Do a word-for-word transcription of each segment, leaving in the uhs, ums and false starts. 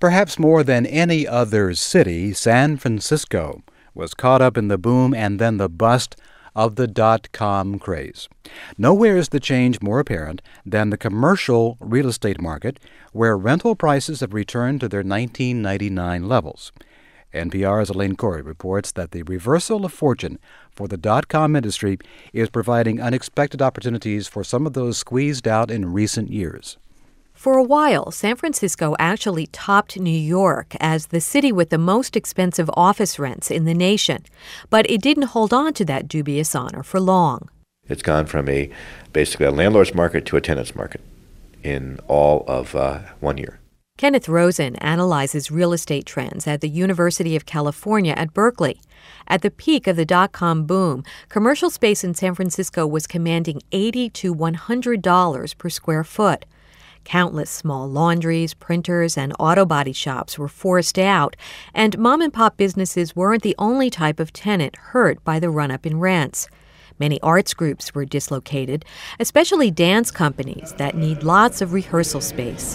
Perhaps more than any other city, San Francisco was caught up in the boom and then the bust of the dot-com craze. Nowhere is the change more apparent than the commercial real estate market, where rental prices have returned to their nineteen ninety-nine levels. N P R's Elaine Corey reports that the reversal of fortune for the dot-com industry is providing unexpected opportunities for some of those squeezed out in recent years. For a while, San Francisco actually topped New York as the city with the most expensive office rents in the nation. But it didn't hold on to that dubious honor for long. It's gone from a basically a landlord's market to a tenant's market in all of uh, one year. Kenneth Rosen analyzes real estate trends at the University of California at Berkeley. At the peak of the dot-com boom, commercial space in San Francisco was commanding eighty to one hundred dollars per square foot. Countless small laundries, printers, and auto body shops were forced out, and mom-and-pop businesses weren't the only type of tenant hurt by the run-up in rents. Many arts groups were dislocated, especially dance companies that need lots of rehearsal space.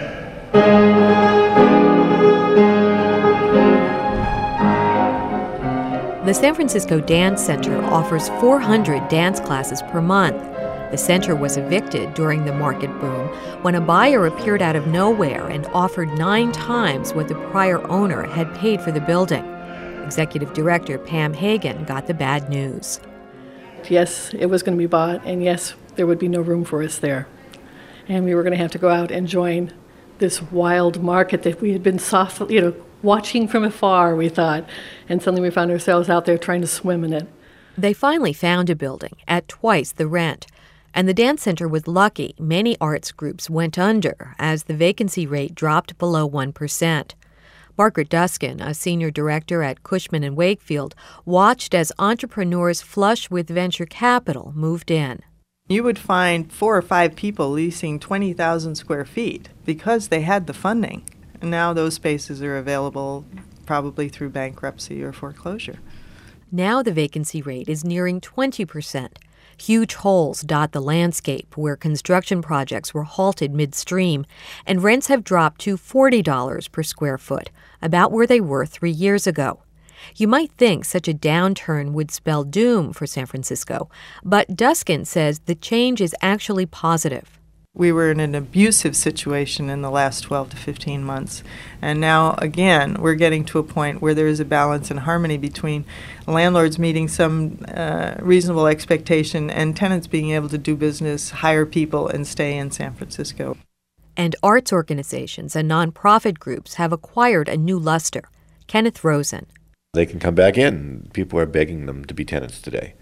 The San Francisco Dance Center offers four hundred dance classes per month. The center was evicted during the market boom when a buyer appeared out of nowhere and offered nine times what the prior owner had paid for the building. Executive Director Pam Hagan got the bad news. Yes, it was going to be bought, and yes, there would be no room for us there. And we were going to have to go out and join this wild market that we had been softly, you know, watching from afar, we thought, and suddenly we found ourselves out there trying to swim in it. They finally found a building at twice the rent. And the dance center was lucky many arts groups went under as the vacancy rate dropped below one percent. Margaret Duskin, a senior director at Cushman and Wakefield, watched as entrepreneurs flush with venture capital moved in. You would find four or five people leasing twenty thousand square feet because they had the funding. And now those spaces are available probably through bankruptcy or foreclosure. Now the vacancy rate is nearing twenty percent. Huge holes dot the landscape where construction projects were halted midstream, and rents have dropped to forty dollars per square foot, about where they were three years ago. You might think such a downturn would spell doom for San Francisco, but Duskin says the change is actually positive. We were in an abusive situation in the last twelve to fifteen months. And now, again, we're getting to a point where there is a balance and harmony between landlords meeting some uh, reasonable expectation and tenants being able to do business, hire people, and stay in San Francisco. And arts organizations and nonprofit groups have acquired a new luster. Kenneth Rosen. They can come back in. People are begging them to be tenants today.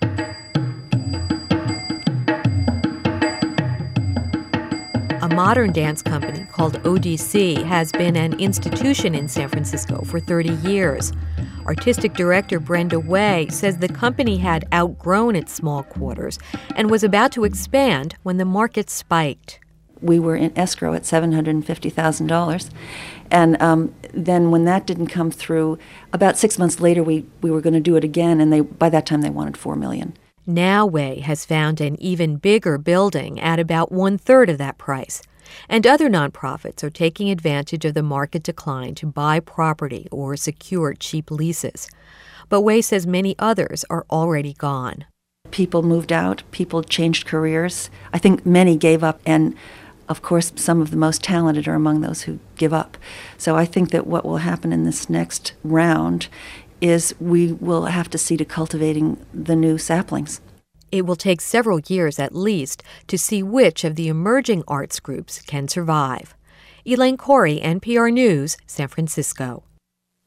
A modern dance company called O D C has been an institution in San Francisco for thirty years. Artistic director Brenda Way says the company had outgrown its small quarters and was about to expand when the market spiked. We were in escrow at seven hundred fifty thousand dollars. And um, then when that didn't come through, about six months later we, we were going to do it again, and they by that time they wanted four million dollars. Now Way has found an even bigger building at about one-third of that price. And other nonprofits are taking advantage of the market decline to buy property or secure cheap leases. But Way says many others are already gone. People moved out. People changed careers. I think many gave up, and of course some of the most talented are among those who give up. So I think that what will happen in this next round is we will have to see to cultivating the new saplings. It will take several years at least to see which of the emerging arts groups can survive. Elaine Corey, N P R News, San Francisco.